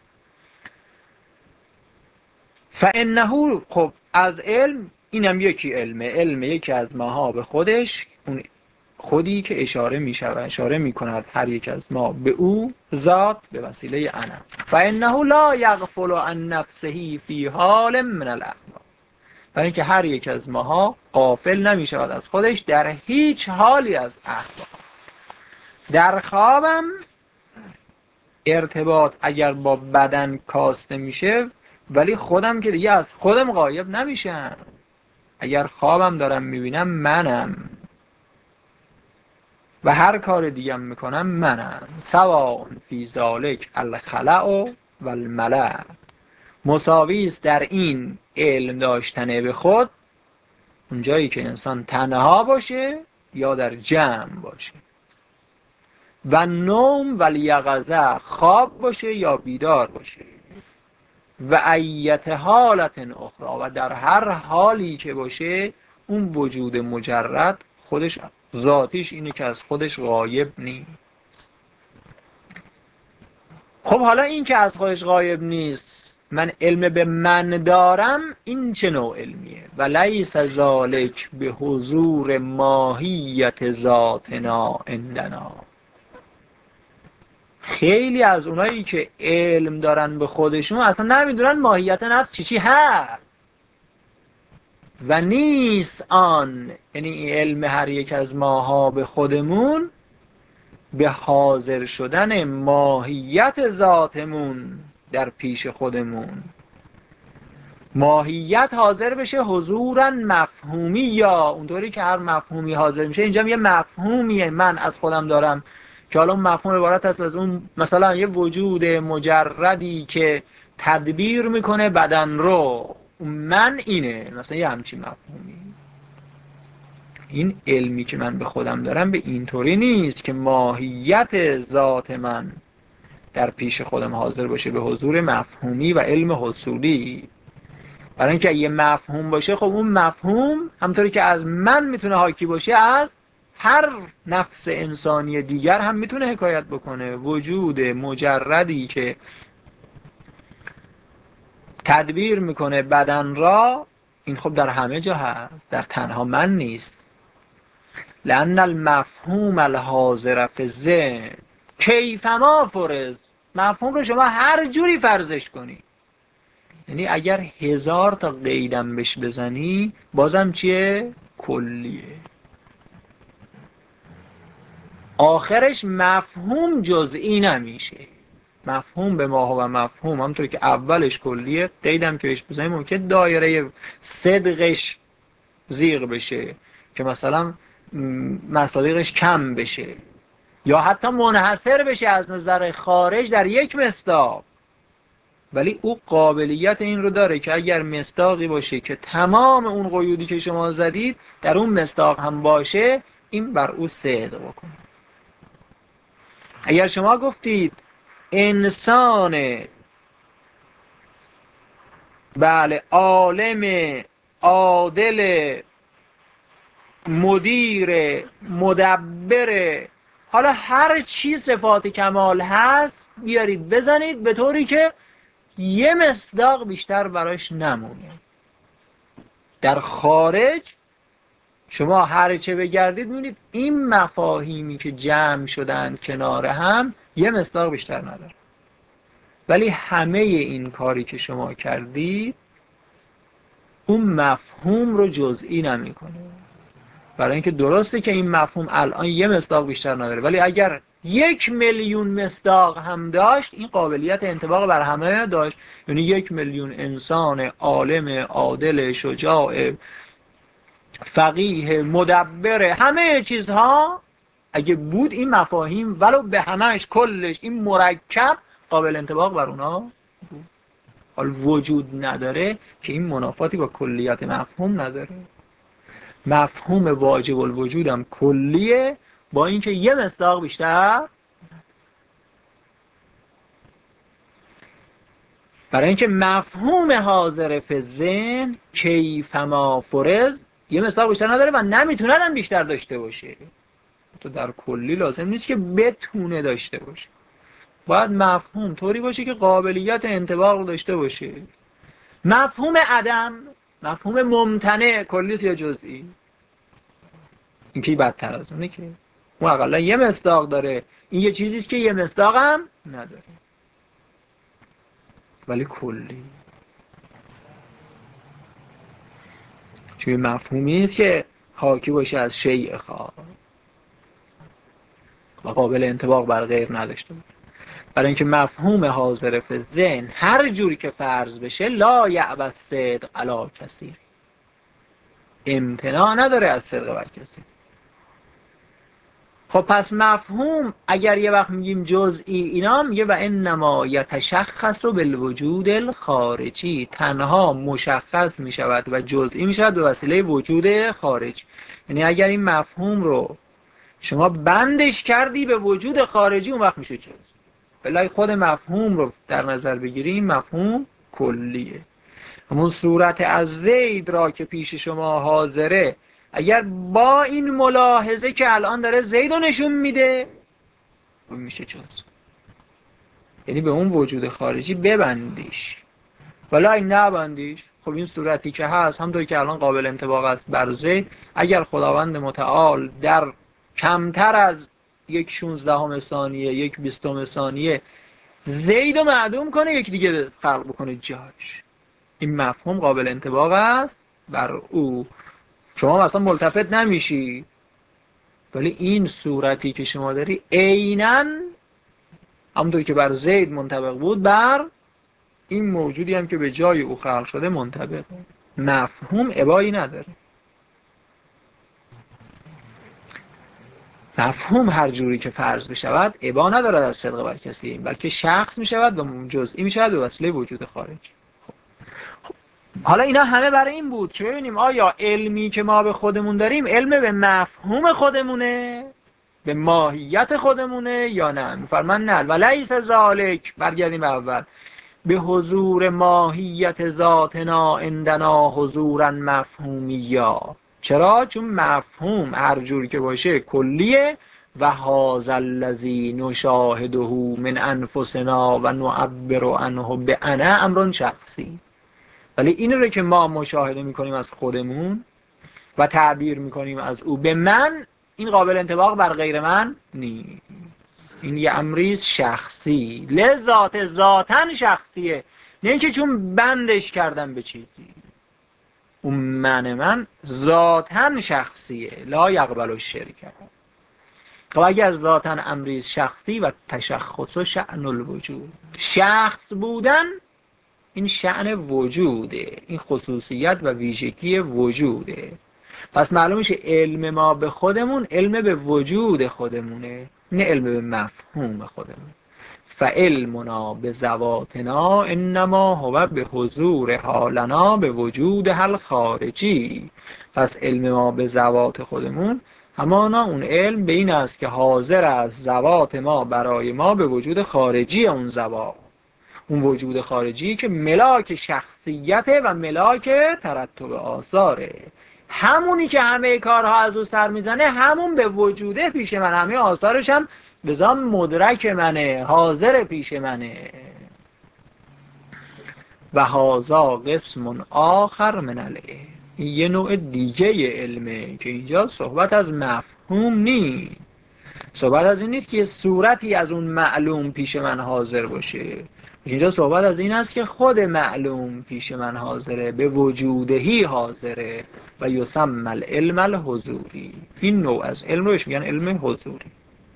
فانه، خب از علم اینم یکی علمه، علم یکی از ماها به خودش، اون خودی که اشاره میشود، اشاره میکند هر یک از ما به او ذات به وسیله انا. فانه لا یغفل عن نفسه فی حال من الاحوال، برای اینکه هر یک از ماها غافل نمیشود از خودش در هیچ حالی از احوال. در خوابم ارتباط اگر با بدن کاسته میشه، ولی خودم که دیگه از خودم غایب نمیشم. اگر خوابم دارم میبینم منم و هر کار دیگه میکنم منم. سواء فی ذالک الخلأ و الملأ، مساوی است در این علم داشتن به خود اونجایی که انسان تنها باشه یا در جمع باشه، و نوم و الیقظه، خواب باشه یا بیدار باشه، و ایت حالت اخرى، و در هر حالی که باشه اون وجود مجرد خودش ذاتیش اینه که از خودش غایب نیست. خب حالا این که از خودش غایب نیست، من علم به من دارم، این چه نوع علمیه؟ و لیس ذالک به حضور ماهیت ذاتنا عندنا. خیلی از اونایی که علم دارن به خودشون اصلا نمیدونن ماهیت نفس چی هست و نیست آن، یعنی علم هر یک از ماها به خودمون به حاضر شدن ماهیت ذاتمون در پیش خودمون. ماهیت حاضر بشه حضورا مفهومی، یا اونطوری که هر مفهومی حاضر میشه، اینجا یه مفهومیه من از خودم دارم که حالا مفهوم عبارت است از اون مثلا یه وجود مجردی که تدبیر میکنه بدن رو، من اینه، مثلا یه همچین مفهومی. این علمی که من به خودم دارم به اینطوری نیست که ماهیت ذات من در پیش خودم حاضر باشه به حضور مفهومی و علم حصولی. برای اینکه یه مفهوم باشه، خب اون مفهوم همطوری که از من میتونه حاکی باشه، از هر نفس انسانی دیگر هم میتونه حکایت بکنه. وجود مجردی که تدبیر میکنه بدن را، این خب در همه جا هست، در تنها من نیست. لأن المفهوم الحاضر فی الذهن کیفما فرض، مفهوم رو شما هر جوری فرضش کنی، یعنی اگر 1000 تا قیدم بهش بزنی بازم چیه؟ کلیه. آخرش مفهوم جزئی نمیشه. مفهوم به ما و مفهوم همونطور که اولش کلیه، قیدم که بهش بزنی ممکن دایره صدقش زیغ بشه که مثلا مصادیقش کم بشه یا حتی منحصر بشه از نظر خارج در یک مصداق، ولی او قابلیت این رو داره که اگر مصداقی باشه که تمام اون قیودی که شما زدید در اون مصداق هم باشه، این بر او صدق بکنه. اگر شما گفتید انسان بله عالم عادل مدیر مدبر، حالا هر چی صفات کمال هست بیارید بزنید به طوری که یه مصداق بیشتر براش نمونه. در خارج شما هر چه بگردید می‌بینید این مفاهیمی که جمع شدن کنار هم یه مصداق بیشتر نداره، ولی همه این کاری که شما کردید اون مفهوم رو جزئی نمی‌کنه. برای اینکه درسته که این مفهوم الان یه مصداق بیشتر نداره، ولی اگر 1,000,000 مصداق هم داشت این قابلیت انطباق بر همه داشت. یعنی 1,000,000 انسان عالم عادل شجاع فقیه مدبر همه چیزها اگه بود، این مفاهیم ولو به همهش کلش این مرکب قابل انطباق بر اونا بود. حال وجود نداره که این منافاتی با کلیت مفهوم نداره. مفهوم واجب الوجود هم کلیه، با اینکه یه مصداق بیشتر، برای اینکه مفهوم حاضر فی الذهن کیفما فرض یه مصداق بیشتر نداره و نمیتونه هم بیشتر داشته باشه. تو در کلی لازم نیست که بتونه داشته باشه، باید مفهوم طوری باشه که قابلیت انطباق رو داشته باشه. مفهوم عدم، مفهوم ممتنع، کلیست یا جزئی؟ این که بدتر از اونه، که اون اقلا یه مصداق داره، این یه چیزیست که یه مصداق هم نداره ولی کلی. چون مفهومی است که حاکی باشه از شیء خاص و قابل انطباق بر غیر نداشته باشه. برای اینکه مفهوم حاضر فی الذهن هر جوری که فرض بشه لا یعبى الصدق علی کثیر، امتناع نداره از صدق بر کسی. خب پس مفهوم اگر یه وقت میگیم جزئی، اینا میگه و انما یتشخص بالوجود الخارجی، تنها مشخص میشود و جزئی میشود به وسیله وجود خارجی. یعنی اگر این مفهوم رو شما بندش کردی به وجود خارجی، اون وقت میشه جزئی. بلای خود مفهوم رو در نظر بگیریم، مفهوم کلیه. همون صورت از زید را که پیش شما حاضره، اگر با این ملاحظه که الان داره زید رو نشون میده، اون میشه جزئی. یعنی به اون وجود خارجی ببندیش، ولی این نبندیش. خب این صورتی که هست همونطور که الان قابل انطباق است بر زید، اگر خداوند متعال در کمتر از 1/16 ثانیه 1/20 ثانیه زید رو معدوم کنه، یک دیگه خلق بکنه جاش، این مفهوم قابل انطباق است بر او، شما اصلا ملتفت نمیشی. ولی این صورتی که شما داری عیناً همونطور که بر زید منطبق بود، بر این موجودی هم که به جای او خلق شده منطبق. مفهوم ابایی نداره. مفهوم هر جوری که فرض بشود ابا ندارد از صدق بر کسی، بلکه شخص میشود و جزئی میشود به وسیله وجود خارجی. حالا اینا همه برای این بود که ببینیم آیا علمی که ما به خودمون داریم علم به مفهوم خودمونه، به ماهیت خودمونه یا نه؟ میفرمان نه ولیس ذالک، برگردیم به اول، به حضور ماهیت ذاتنا عندنا حضورا مفهومیا. چرا؟ چون مفهوم هر جوری که باشه کلیه و هذا الذی نشاهده من انفسنا و نعبر عنه بانا امر شخصی. ولی این رو که ما مشاهده میکنیم از خودمون و تعبیر میکنیم از او به من، این قابل انطباق بر غیر من نیست. این یه امریز شخصی، لذات ذاتن شخصیه، نه اینکه چون بندش کردم به چیزی. اون من ذاتن شخصیه، لا یقبل الشرک. خب اگر ذاتن امریز شخصی و تشخص و شأن الوجود، شخص بودن این شأن وجوده، این خصوصیت و ویژگی وجوده. پس معلوم میشه علم ما به خودمون علم به وجود خودمونه، نه علم به مفهوم خودمون. فعلمنا به ذواتنا انما هو به حضور حالنا به وجود حل خارجی. پس علم ما به ذوات خودمون همانا اون علم به این است که حاضر از ذوات ما برای ما به وجود خارجی اون ذوات، اون وجود خارجی که ملاک شخصیته و ملاک ترتب آثاره، همونی که همه کارها از او سر میزنه، همون به وجوده پیش من، همه آثارش هم بذام مدرک منه، حاضر پیش منه. و هذا قسم آخر من العلم، این یه نوع دیگه علمه که اینجا صحبت از مفهوم نیست، صحبت از این نیست که صورتی از اون معلوم پیش من حاضر باشه. اینجا صحبت از این است که خود معلوم پیش من حاضره، به وجودهی حاضره و یسمى العلم الحضوری. این نوع از علم روش میگن علم حضوری.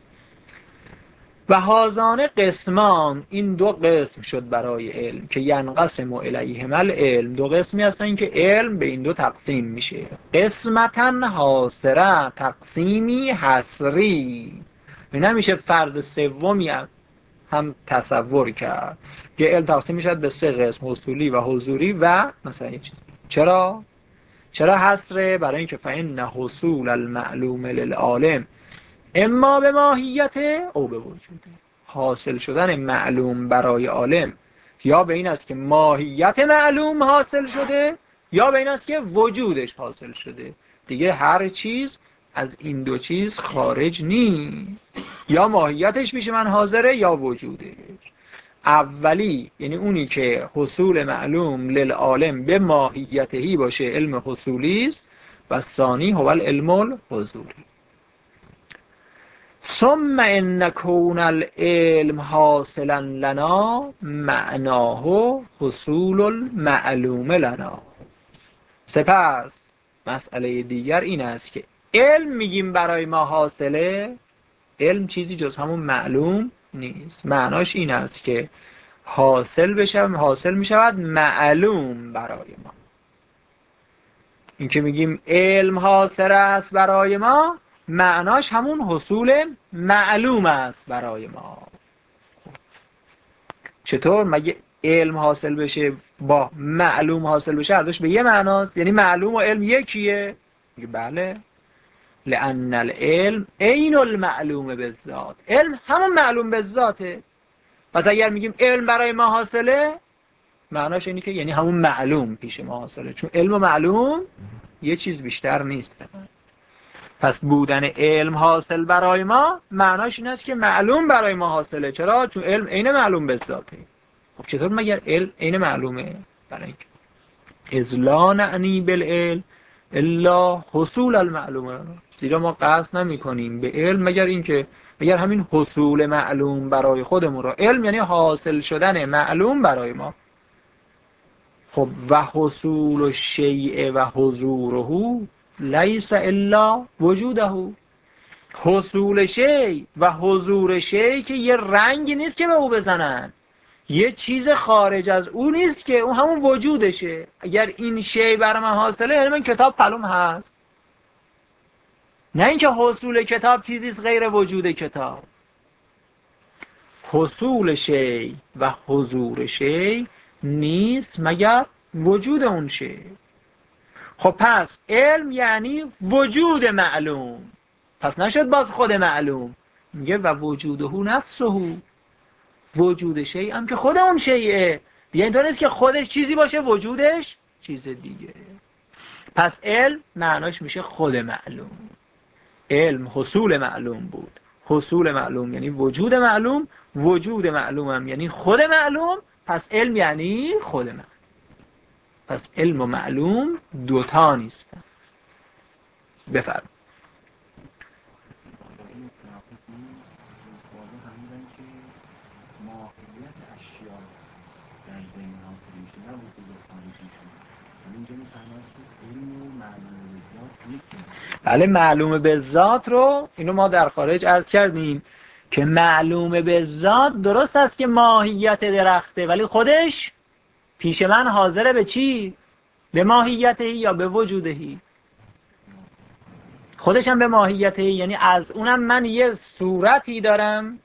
و هازان قسمان، این دو قسم شد برای علم که ینقسم الیهما العلم، دو قسمی هستن که علم به این دو تقسیم میشه. قسمتن حاصره، تقسیمی حصری، نمیشه فرد سومی هم تصور کرد که علم تقسیم میشد به 3 قسم، حصولی و حضوری و مثلا چیز. چرا؟ چرا حصره؟ برای اینکه فإن حصول المعلوم للعالم اما به ماهیت او به وجوده، حاصل شدن معلوم برای عالم یا به این است که ماهیت معلوم حاصل شده یا به این است که وجودش حاصل شده. دیگه هر چیز از این دو چیز خارج نیست، یا ماهیتش پیش من حاضره یا وجودش. اولی یعنی اونی که حصول معلوم للعالم به ماهیتهی باشه علم حصولی است، و ثانی هو العلم الحضوری. ثم ان کون العلم حاصلا لنا معناه حصول المعلوم لنا. سپس مسئله دیگر این است که علم میگیم برای ما حاصله، علم چیزی جز همون معلوم نیست. معناش این است که حاصل می شود معلوم برای ما. این که میگیم علم حاصل است برای ما، معناش همون حصول معلوم است برای ما. چطور؟ مگه علم حاصل بشه با معلوم حاصل بشه ارزش به یه معناست؟ یعنی معلوم و علم یکیه؟ میگه بله، لأن العلم عین المعلوم بالذات، علم همون معلوم بالذاته. پس اگر میگیم علم برای ما حاصله، معناش اینه که یعنی همون معلوم پیش ما حاصله، چون علم و معلوم یه چیز بیشتر نیست. پس بودن علم حاصل برای ما معناش این است که معلوم برای ما حاصله. چرا؟ چون علم عین معلوم بالذاته. خب چطور مگر علم عین معلومه؟ برای اینکه اذ لا نعنی بالعلم الا حصول المعلومه، زیرا ما قصد نمی کنیم به علم مگر همین حصول معلوم برای خودمون را. علم یعنی حاصل شدن معلوم برای ما. خب و حصول الشیء و حضوره لیس الا وجوده. حصول شیء و حضور شیء که یه رنگی نیست که به او بزنن، یه چیز خارج از او نیست که اون همون وجودشه. اگر این شیء برای من حاصله یعنی من کتاب پلوم هست، نه اینکه حصول کتاب چیزی است غیر وجود کتاب. حصول شیء و حضور شیء نیست مگر وجود اون شیء. خب پس علم یعنی وجود معلوم، پس نشد باز خود معلوم. میگه و وجوده نفسه، وجود شیء هم که خود اون شیء دیگه، اینطور نیست که خودش چیزی باشه وجودش چیز دیگه. پس علم معناش میشه خود معلوم. علم حصول معلوم بود، حصول معلوم یعنی وجود معلوم، وجود معلوم هم یعنی خود معلوم، پس علم یعنی خود معلوم. پس علم و معلوم دوتا نیستن. بفرم. بله، معلوم به ذات رو اینو ما در خارج عرض کردیم که معلوم به ذات درست است که ماهیت درخته، ولی خودش پیش من حاضره به چی؟ به ماهیتهی یا به وجودهی. خودش هم به ماهیتهی، یعنی از اونم من یه صورتی دارم،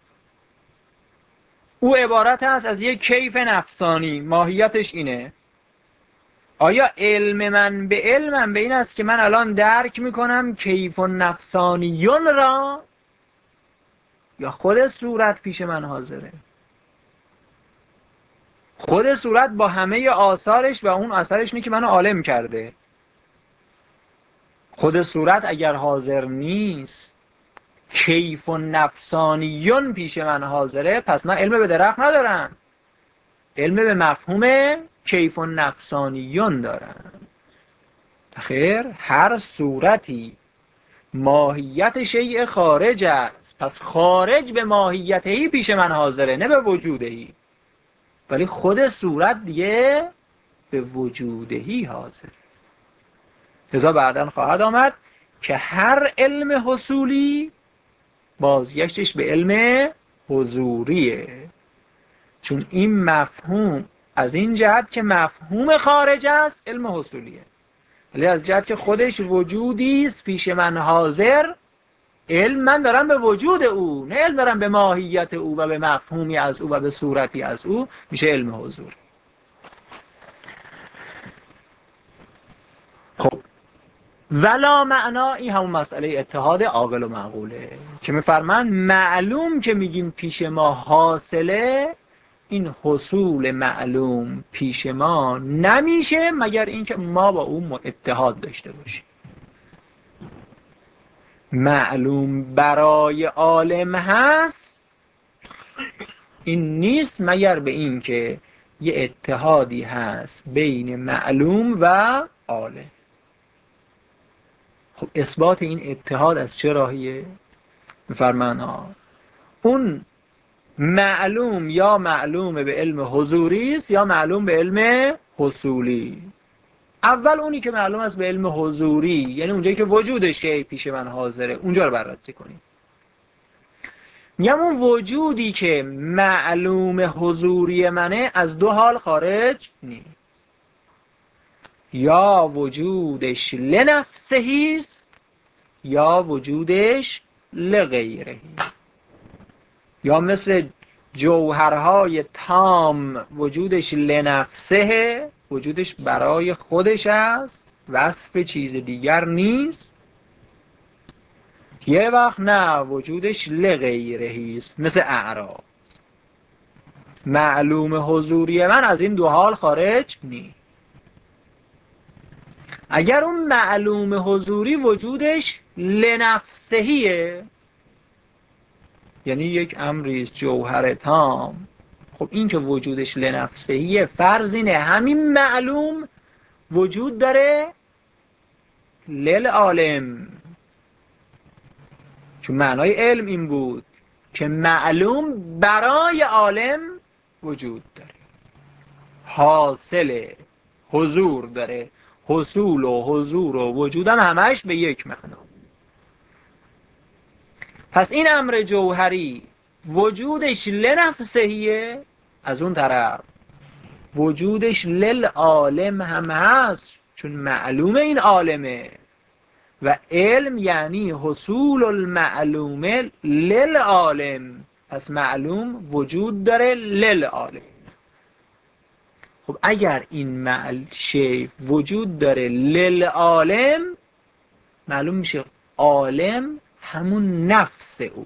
او عبارت است از یک کیف نفسانی، ماهیتش اینه. آیا علم من به علمم به این است که من الان درک میکنم کیف نفسانیون را، یا خود صورت پیش من حاضره؟ خود صورت با همه آثارش و اون اثرش اینه که منو عالم کرده. خود صورت اگر حاضر نیست، کیف نفسانیون پیش من حاضره، پس من علم به درخت ندارم، علم به مفهوم کیف نفسانیون دارم. خیر، هر صورتی ماهیت شیء خارج است، پس خارج به ماهیتهی پیش من حاضره، نه به وجودهی. ولی خود صورت دیگه به وجودهی حاضر. لذا بعداً خواهد آمد که هر علم حصولی بازگشتش به علم حضوریه، چون این مفهوم از این جهت که مفهوم خارج است علم حصولیه، ولی از جهت که خودش وجودی است پیش من حاضر، علم من دارم به وجود او، نه علم دارم به ماهیت او و به مفهومی از او و به صورتی از او، میشه علم حضور. خب ولا معنا، این همون مسئله اتحاد عاقل و معقوله که میفرمان معلوم که میگیم پیش ما حاصله، این حصول معلوم پیش ما نمیشه مگر اینکه ما با اون اتحاد داشته باشیم. معلوم برای عالم هست، این نیست مگر به این که یه اتحادی هست بین معلوم و عالم. خب اثبات این اتحاد از چه راهیه؟ میفرمان ها اون معلوم یا معلوم به علم حضوری است یا معلوم به علم حصولی. اول اونی که معلوم است به علم حضوری، یعنی اونجایی که وجود شی پیش من حاضره، اونجا رو بررسی کنیم. میگم اون وجودی که معلوم حضوری منه از دو حال خارج نیست. یا وجودش لنفسهی است یا وجودش لغیره. یا مثل جوهرهای تام وجودش لنفسه، وجودش برای خودش است، وصف چیز دیگر نیست. یه وقت نه، وجودش لغیره است، مثل اعراض. معلوم حضوری من از این دو حال خارج نیست. اگر اون معلوم حضوری وجودش لنفسهیه، یعنی یک امریست جوهر تام، خب این که وجودش لنفسهیه فرض اینه همین معلوم وجود داره للعالم، چون معنای علم این بود که معلوم برای عالم وجود داره، حاصل حضور داره. حصول و حضور و وجود هم همش به یک معنا. پس این امر جوهری وجودش لنفسهیه، از اون طرف وجودش للعالم هم هست، چون معلوم این عالمه و علم یعنی حصول المعلوم للعالم. پس معلوم وجود داره للعالم. خب اگر این شی وجود داره للعالم، معلوم میشه عالم همون نفس او،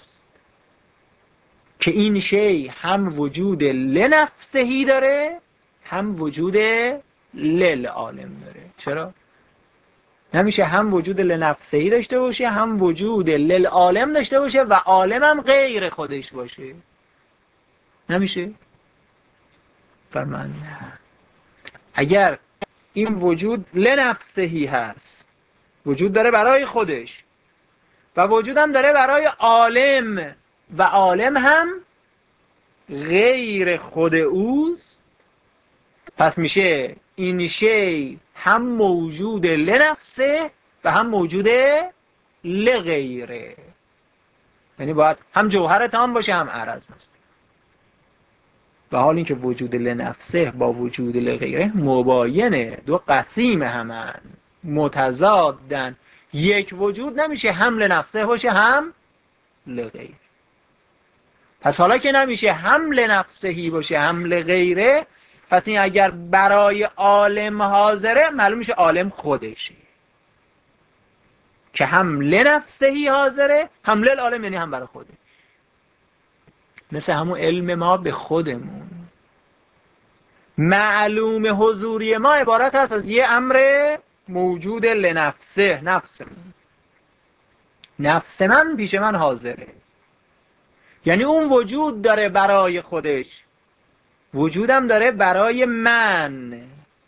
که این شی هم وجود لنفسهی داره هم وجود للعالم داره. چرا؟ نمیشه هم وجود لنفسهی داشته باشه هم وجود للعالم داشته باشه و عالم هم غیر خودش باشه. نمیشه. فرمان اگر این وجود لنفسهی هست، وجود داره برای خودش و وجود هم داره برای عالم و عالم هم غیر خود اوست، پس میشه این شی هم موجود لنفسه و هم موجود لغیره. یعنی باید هم جوهر تام باشه هم عرض مثلا. و حال اینکه وجود لنفسه با وجود لغیره مباینه، دو قسیم همن، متضادن. یک وجود نمیشه هم لنفسه باشه هم لغیره. پس حالا که نمیشه هم لنفسهی باشه هم لغیره، پس این اگر برای عالم حاضره، معلوم میشه عالم خودشه که هم لنفسهی حاضره هم للعالم، یعنی هم برای خوده. مثل همون علم ما به خودمون. معلوم حضوری ما عبارت هست از یه امر موجود لنفسه، نفس من پیش من حاضره، یعنی اون وجود داره برای خودش، وجودم داره برای من.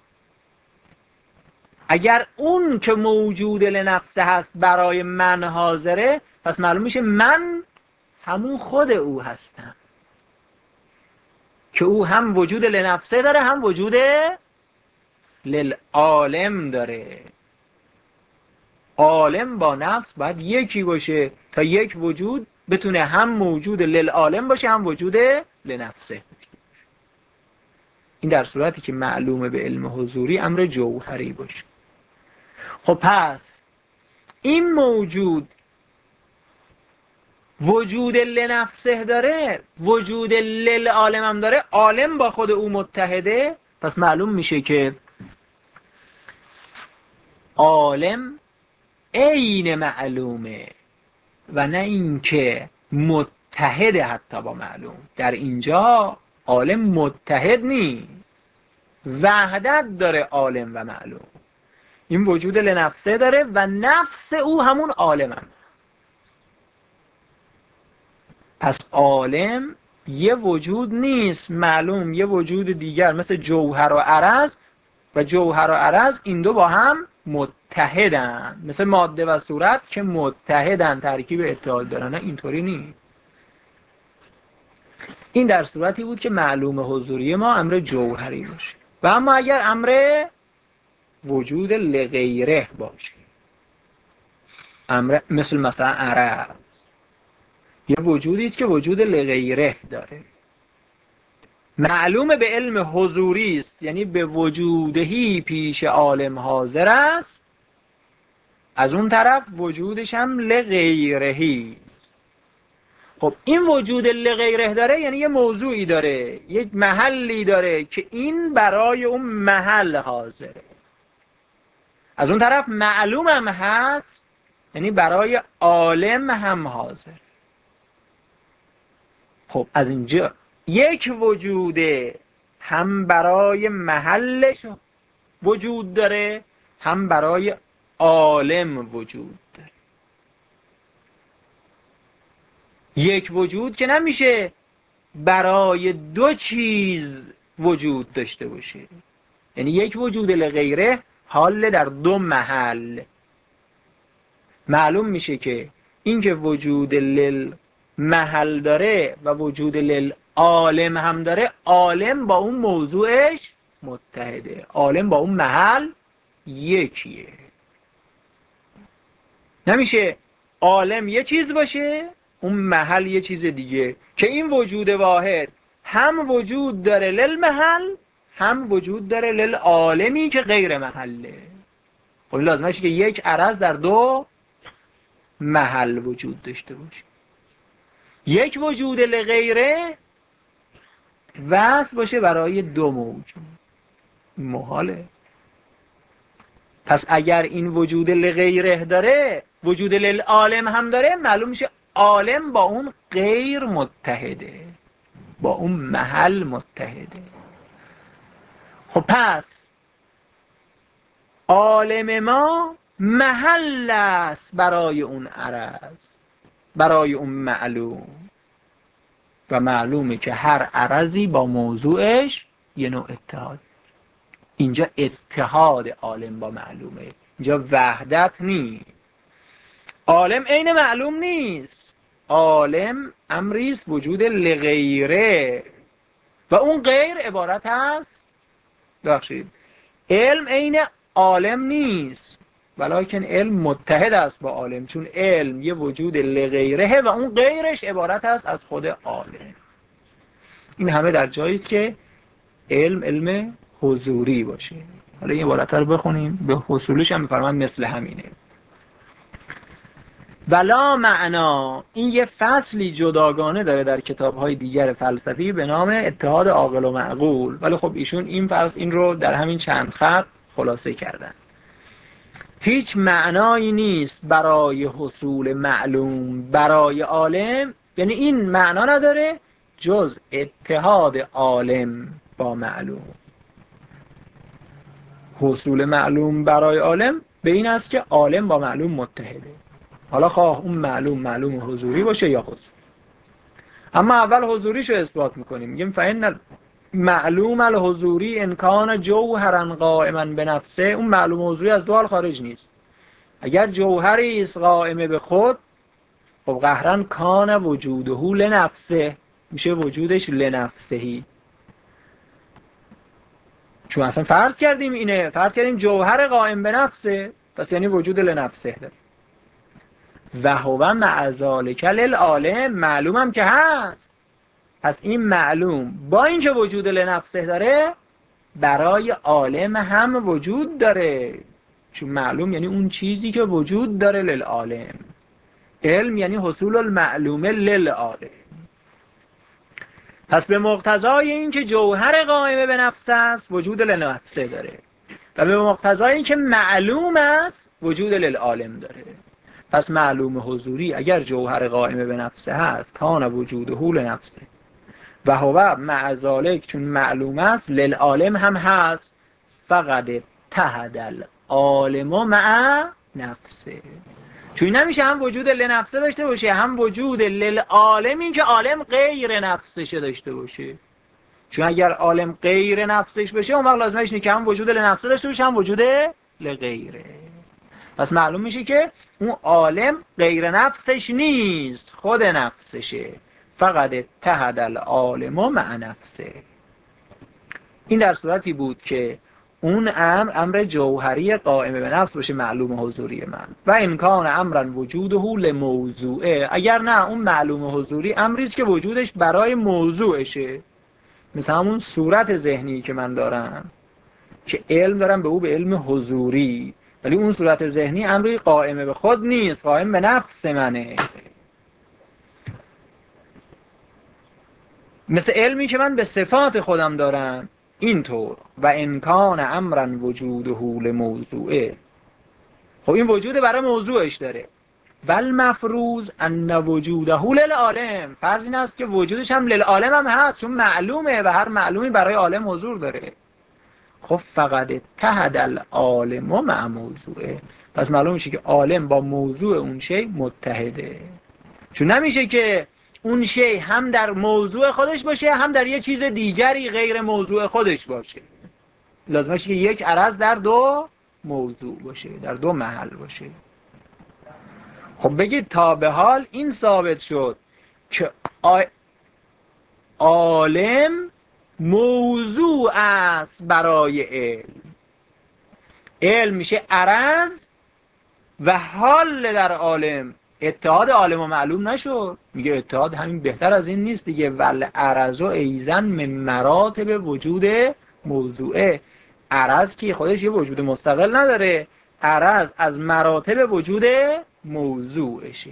اگر اون که موجود لنفسه هست برای من حاضره، پس معلوم میشه من همون خود او هستم که او هم وجود لنفسه داره هم وجود للعالم داره. عالم با نفس باید یکی باشه تا یک وجود بتونه هم موجود للعالم باشه هم وجود لنفسه. این در صورتی که معلومه به علم حضوری امر جوهری باشه. خب پس این موجود وجود لنفسه داره، وجود للعالم هم داره، عالم با خود او متحده، پس معلوم میشه که عالم عین معلومه و نه اینکه متحد حتی با معلوم. در اینجا عالم متحد نیست، وحدت داره عالم و معلوم. این وجود لنفسه داره و نفس او همون عالم هم. پس عالم یه وجود نیست، معلوم یه وجود دیگر مثل جوهر و عرض، و جوهر و عرض این دو با هم متحدن، مثل ماده و صورت که متحدن، ترکیب اتحاد دارن. اینطوری نیست. این در صورتی بود که معلوم حضوری ما امر جوهری باشه. و اما اگر امر وجود لغیره باشه، امر مثل مثلا عرض، یه وجودی است که وجود لغیره داره، معلوم به علم حضوری است، یعنی به وجودهی پیش عالم حاضر است، از اون طرف وجودش هم لغیرهی. خب این وجود لغیره داره یعنی یه موضوعی داره، یک محلی داره که این برای اون محل حاضره. از اون طرف معلوم هم هست، یعنی برای عالم هم حاضر. خب از اینجا یک وجوده هم برای محلش وجود داره، هم برای عالم وجود داره. یک وجود که نمیشه برای دو چیز وجود داشته باشه، یعنی یک وجود لغیره حال در دو محل. معلوم میشه که این که وجود محل داره و وجود عالم هم داره، عالم با اون موضوعش متحده، عالم با اون محل یکیه. نمیشه عالم یه چیز باشه اون محل یه چیز دیگه، که این وجود واحد هم وجود داره للمحل، هم وجود داره للعالمی که غیر محله. خب لازمه که یک عرض در دو محل وجود داشته باشه. یک وجود لغیره وصل باشه برای دو موجود، محاله. پس اگر این وجود لغیره داره، وجود للعالم هم داره، معلوم میشه عالم با اون غیر متحده، با اون محل متحده. خب پس عالم ما محل است برای اون عرض، برای اون معلوم. و معلومه که هر عرضی با موضوعش یه نوع اتحاد. اینجا اتحاد عالم با معلومه، اینجا وحدت نیست. عالم عین معلوم نیست، عالم امریست وجود لغیره و اون غیر عبارت هست، بخشید علم عین عالم نیست، ولیکن علم متحد است با عالم، چون علم یه وجود لغیره و اون غیرش عبارت است از خود عالم. این همه در جایی است که علم حضوری باشه. حالا این عبارت رو بخونیم، به حصولش هم می‌فرماید مثل همینه. ولا معنا، این یه فصلی جداگانه داره در کتاب‌های دیگر فلسفی به نام اتحاد عاقل و معقول، ولی خب ایشون این فصل این رو در همین چند خط خلاصه کردن. هیچ معنایی نیست برای حصول معلوم برای عالم، یعنی این معنا نداره جز اتحاد عالم با معلوم. حصول معلوم برای عالم به این است که عالم با معلوم متحده، حالا خواه اون معلوم حضوری باشه یا حضور. اما اول حضوریشو اثبات میکنیم، میگیم فإن معلوم الحضوری ان کان جوهرا قائما بنفسه. اون معلوم حضوری از دو حال خارج نیست. اگر جوهری است قائم به خود، خب قهرن کان وجوده لنفسه، میشه وجودش لنفسهی. چون اصلا فرض کردیم جوهر قائم به نفسه، پس یعنی وجود لنفسه داره. و هو مع ذالک للعالم، معلومم که هست. پس این معلوم با اینکه وجود لنفسه داره، برای عالم هم وجود داره، چون معلوم یعنی اون چیزی که وجود داره للعالم. علم یعنی حصول المعلومه للعالم. پس به مقتضای این که جوهر قائم به نفس است، وجود لنفسه داره، و به مقتضای این که معلوم است، وجود للعالم داره. پس معلوم حضوری اگر جوهر قائم به نفسه هست کان وجوده لنفسه و هو مع ذالک چون معلوم است للعالم هم هست فقط اتحد العالم مع نفسه. چون نمیشه هم وجود لنفسه داشته باشه هم وجود للعالم، این که عالم غیر نفسش داشته باشه. چون اگر عالم غیر نفسش بشه اون وقت لازمش اینه که هم وجود لنفسه داشته باشه هم وجود لغیره. پس معلوم میشه که اون عالم غیر نفسش نیست، خود نفسشه. فقط اتحد العالم مع نفسه. این در صورتی بود که اون امر جوهری قائم به نفس باشه معلوم حضوری من. و امکان امرا وجوده لموضوعه، اگر نه اون معلوم حضوری امریست که وجودش برای موضوعشه. مثل همون صورت ذهنی که من دارم که علم دارم به او به علم حضوری، ولی اون صورت ذهنی امری قائم به خود نیست، قائم به نفس منه. مثل علمی که من به صفات خودم دارم اینطور. و امکان امرا وجوده لموضوعه، خب این وجود برای موضوعش داره. بل مفروض ان وجوده للعالم، فرض این است که وجودش هم للعالم هم هست چون معلومه و هر معلومی برای عالم حضور داره. خب فقط اتحد العالم مع موضوعه، پس معلوم میشه که عالم با موضوع اون شی متحده. چون نمیشه که اون شی هم در موضوع خودش باشه هم در یه چیز دیگری غیر موضوع خودش باشه. لازمه که یک عرض در دو موضوع باشه، در دو محل باشه. خب بگید تا به حال این ثابت شد که عالم موضوع است برای علم. علم میشه عرض و حال در عالم. اتحاد عالم و معلوم نشد. میگه اتحاد همین بهتر از این نیست دیگه. ول عرض و ایزن من مراتب وجود موضوعه. عرض که خودش یه وجود مستقل نداره، عرض از مراتب وجود موضوعشه.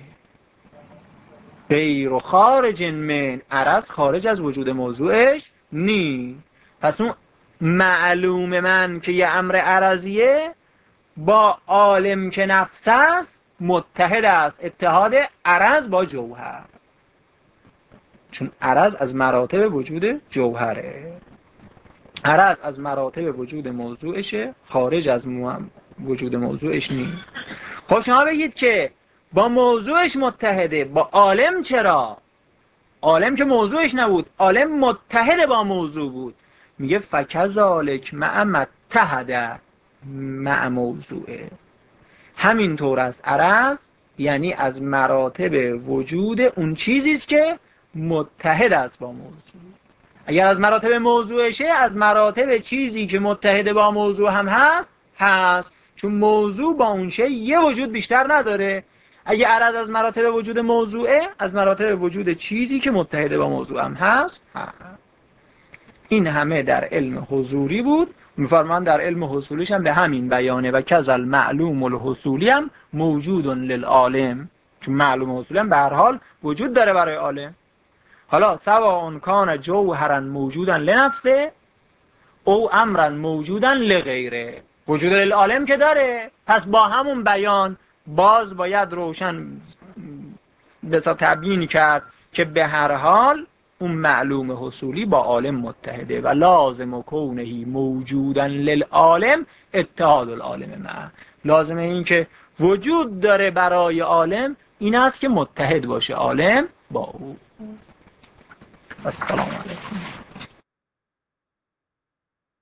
غیر و خارج من، عرض خارج از وجود موضوعش نی. پس اون معلوم من که یه امر عرضیه با عالم که نفس است متحد است. اتحاد عرض با جوهر، چون عرض از مراتب وجود جوهره. عرض از مراتب وجود موضوعشه، خارج از وجود موضوعش نیست. خب شما بگید که با موضوعش متحده، با عالم چرا؟ عالم که موضوعش نبود، عالم متحد با موضوع بود. میگه فکذالک مع متحد مع موضوعه. همینطور از عرض یعنی از مراتب وجود اون چیزی است که متحد است با موضوع. اگر از مراتب موضوعشه، از مراتب چیزی که متحد با موضوع هم هست، چون موضوع با اون شی یه وجود بیشتر نداره. اگه عرض از مراتب وجود موضوعه، از مراتب وجود چیزی که متحد با موضوع هم هست. این همه در علم حضوری بود. میفرمان در علم حصولیش هم به همین بیانه. و کذل معلوم الحصولی هم موجود للعالم، چون معلوم حصولی هم به هر حال وجود داره برای عالم. حالا سواء کان جوهرا موجودا لنفسه او امرا موجودا لغیره. وجود للعالم که داره، پس با همون بیان باز باید روشن بسا تبیین کرد که به هر حال اون معلوم حصولی با عالم متحده و لازم کونه موجودا للعالم اتحاد العالم معه. لازمه این که وجود داره برای عالم این است که متحد باشه عالم با او. السلام علیکم.